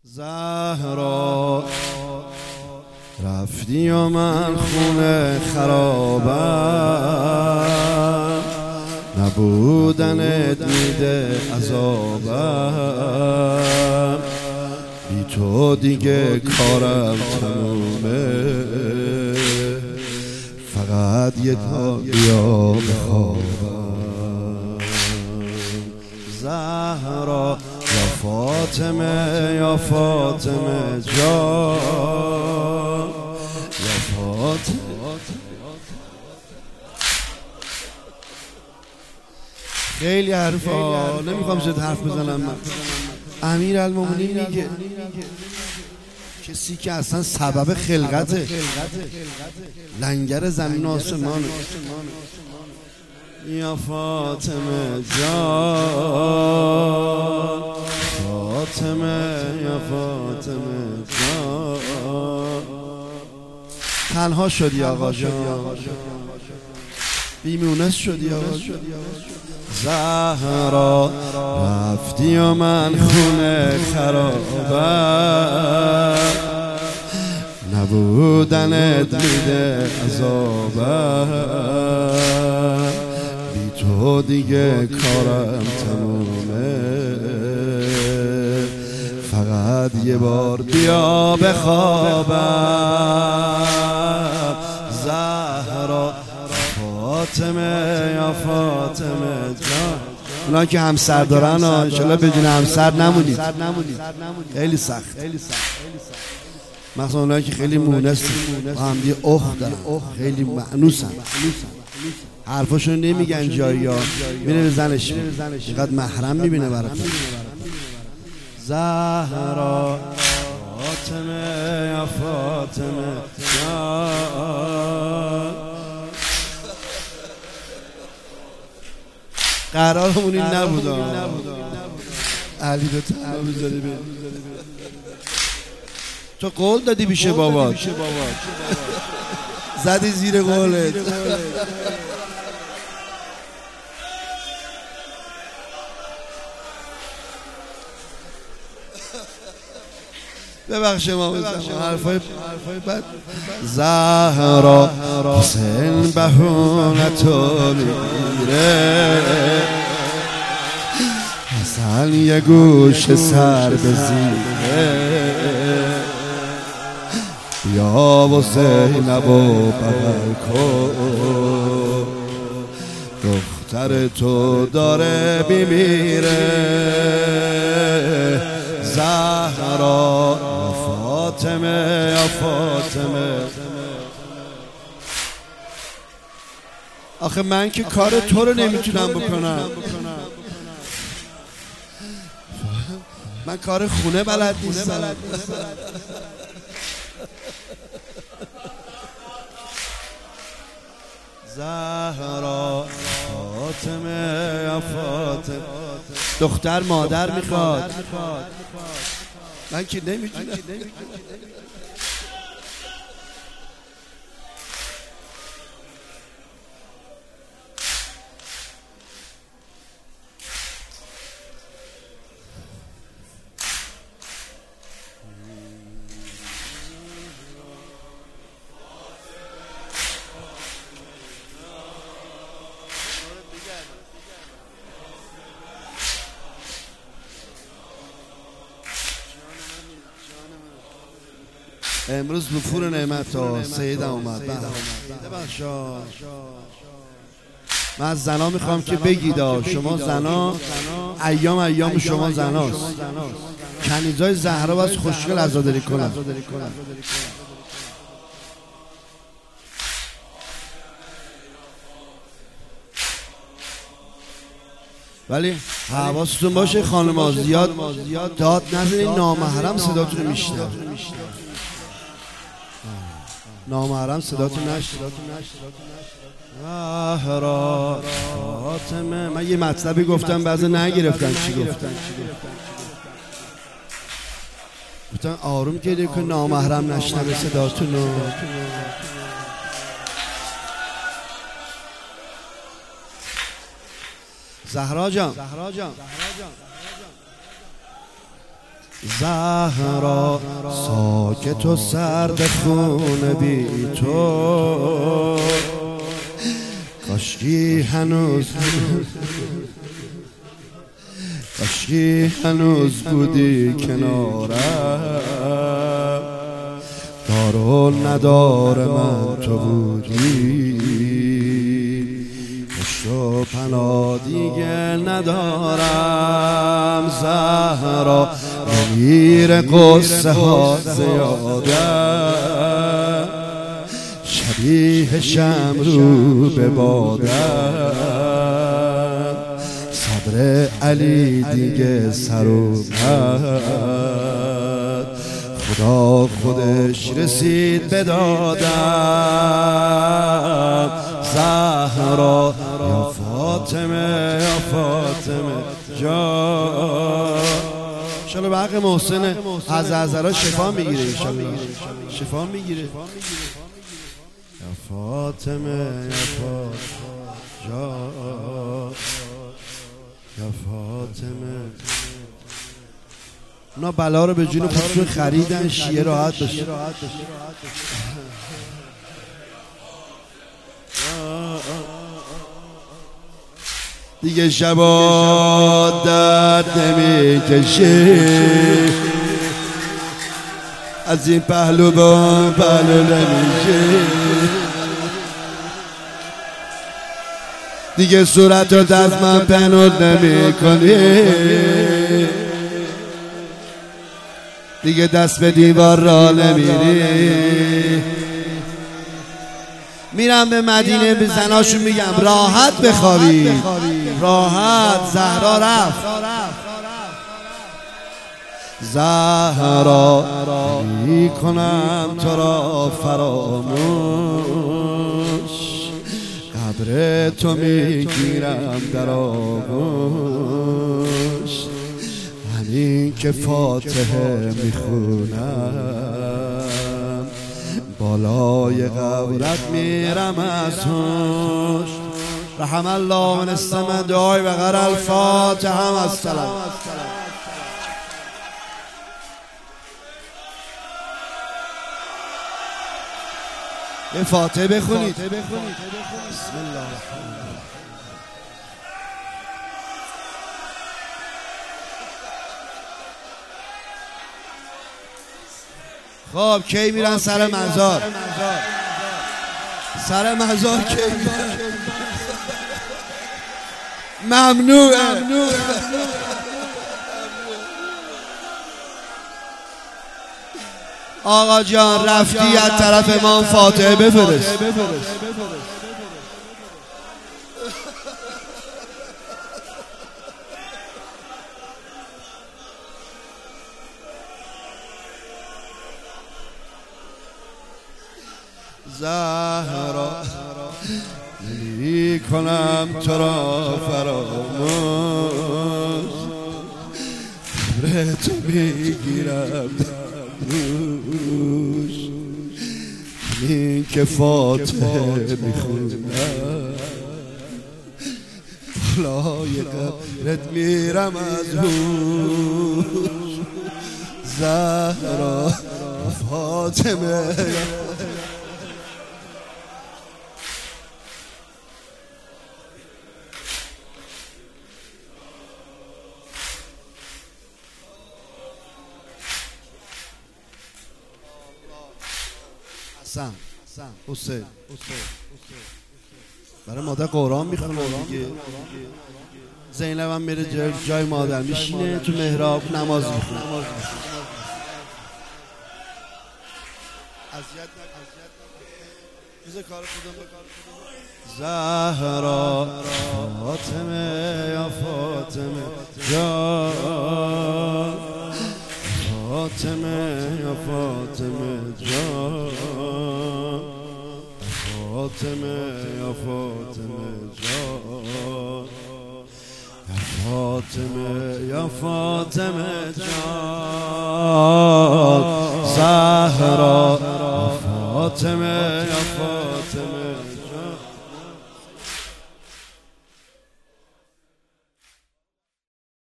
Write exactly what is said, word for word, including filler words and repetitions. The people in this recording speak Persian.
زهرا رفتی و من خونه خرابم، نبودنت میده عذابم، بی تو دیگه کارم تمومه، فقط یه تا بیا بخوابم. زهرا یا فاطمه یا فاطمه جان، یا فاطمه. خیلی حرفا نمیخوام زیاد حرف بزنم. من امیرالمومنین میگه کسی که اصلا سبب خلقته، لنگر زمین و آسمانه. یا فاطمه جان، فاطمه یا فاطمه جان. تنها شدی آقا جان، بیمونس شدی آقا جان. زهرا رفتی و من خونه خرابم، نبودنت میده عذابم، بی تو دیگه کارم تمومه، فقط یه بار بیا بخوابم. زهرا فاطمه یا فاطمه جان. اونا که همسر دارن انشالله بدون همسر نمونید، خیلی سخت، مثلا اونایی که خیلی مونسن با هم دیگه اخ دارن، خیلی معنوسن، حرفاشون نمیگن جایی ها، میره به زنش اینقدر محرم میبینه برای زهرا فاطمه یا فاطمه جان. قرارمون این نبود علی رو تنها بذاری بری. تو قول دادی بیشه بابا، زدی زیر قولت. ببخش ما بزن حرفای بد. زهرا حسین بهونتو میره، حسن یه گوش سر بزیره، بیا و زینب و بغل کن، دختر تو داره بیمیره. زهرا یا فاطمه یا فاطمه. آخه من که کار تو رو نمیتونم بکنم، من کار خونه بلد نیستم. زهرا فاطمه یا فاطمه. دختر مادر میخواد، من که نمیتونم. امروز بفور نعمت ها سیدم اومد. من از زنا میخوام که بگید شما زنا ایام ایام شما زناست، کنیزای زهرا باز خوشگل عزاداری کنن. ولی حواستون باشه خانم‌ها زیاد داد نزنید، نامحرم صداتون رو میشنوه، نامحرم صداتون نشنوه. زهرا فاطمه. من یه مطلبی گفتم بعضی نگرفتن چی گفتن، گفتن آروم گیرید که نامحرم نشنوه صداتون رو. زهرا جان زهرا ساکت و سرد خون بی تو، کاشکی هنوز کاشکی هنوز بودی کنارم، دار و ندار من تو بودی، پشت و پناه دیگه ندارم. زهرا بمیر قصه ها زیادم، شبیه شمرو به بادم، صبر علی دیگه سر اومد، خدا خودش رسید به دادم. زهرا یا فاطمه یا فاطمه جان، انشالله به حق محسن از عذرا شفا میگیره، انشالله شفا میگیره. یا فاطمه یا فاطمه جان، یا فاطمه. اونا بلا رو به جون خودشون خریدن شیعه راحت بشه. دیگه شبا درد نمی کشی، از این پهلو با پهلو نمیشه، دیگه صورت رو دست من پنود نمی کنی، دیگه دست به دیوار را نمیری. میرم به مدینه به زناشون میگم راحت بخوابید، راحت. زهرا رفت، زهرا میکنم تو را فراموش، قبر تو میگیرم در آغوش، همین که فاتحه میخونم بالای قبرت میرم از هوش. رحم الله من استمع دعای و غیر الفاتحه هم از سلام. یه فاتحه بخونید. بسم الله. خب کی میرن سر مزار؟ سر مزار کی میرن؟ ممنوعه. آقا جان رفتی از طرف ما فاتحه بفرست. زهرا نمی کنم تو را فراموش، قبر تو میگیرم روش، همین که فاتحه میخونم بالای قبرت میرم از هوش. زهرا فاطمه حسن حسین برای مادر قرآن میخونه دیگه. زینب هم میره جای, جای مادر میشینه تو محراب نماز میخونه. زهرا فاطمه یا فاطمه جان، فاطمه یا فاطمه جان، فاطمه یا فاطمه جان، فاطمه یا فاطمه جان. زهرا فاطمه یا فاطمه